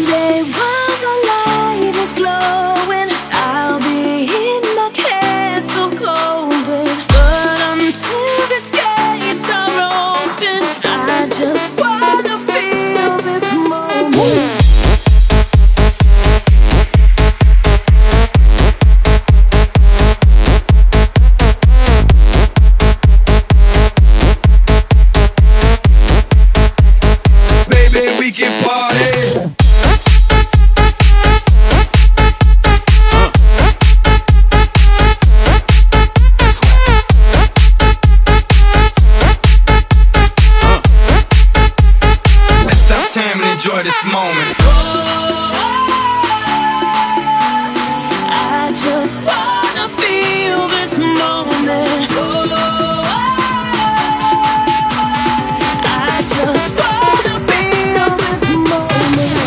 Someday while the light is glowing, I'll be in my castle golden. But until the gates are open, I just wanna feel this moment. We can party. Let's stop time and enjoy this moment. I just wanna feel this moment. I just wanna feel this moment.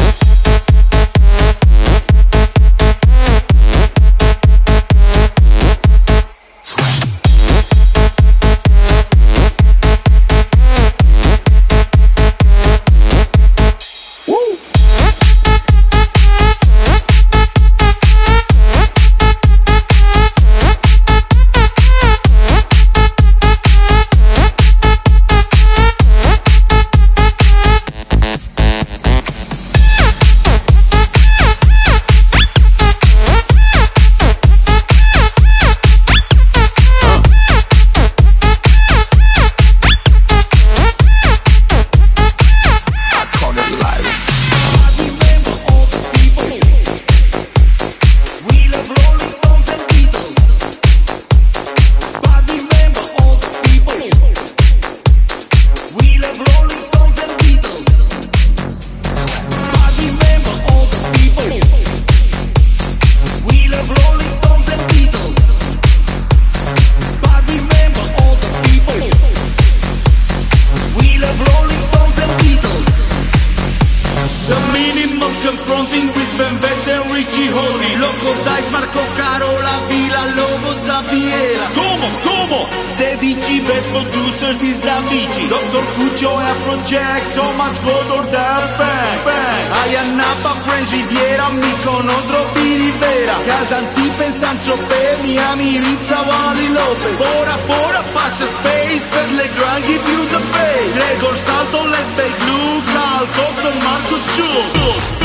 Confronting with Sven Vedder and Richie Holly, Loco Dice, Marco Carola, Vila, Lobo, Sabiela. Como? 16 best producers e amici, Dr. Cuccio e Afrojack, Thomas Godor da Bang. Ayanapa, French Riviera, Mykonos, Robi Rivera, Kazanzipe, Saint-Tropez, Miami, Rizza, Wally Lopez. Bora, Pasha Space, Fed Legrand, give you the pay. Gregor Salto, Let Bake Luke, Carl Cox and Marcus Schultz.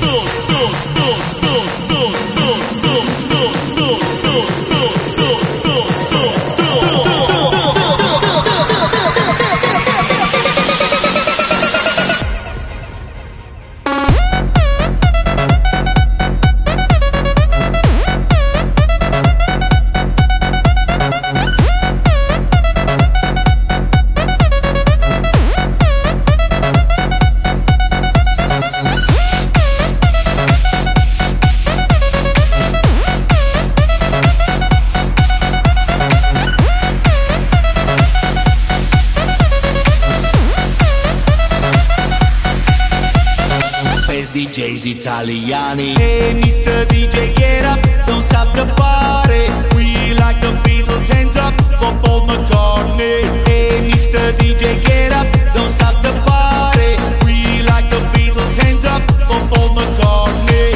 DJs italiani. Hey Mr. DJ, get up, don't stop the party. We like the Beatles, hands up for Paul McCartney. Hey Mr. DJ, get up, don't stop the party. We like the Beatles, hands up for Paul McCartney.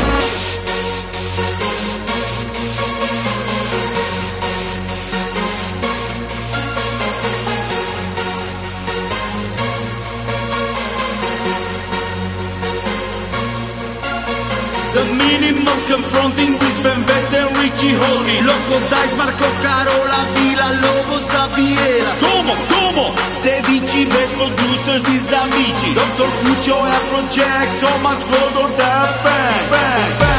The minimum confronting with Sven Vedder and Richie Holly, Loco Dice, Marco Carola, Vila, Lobo, Sabiela. Como? 16 best producers e amici, Dr. Cuccio e Afrojack, Thomas Godor da Bang.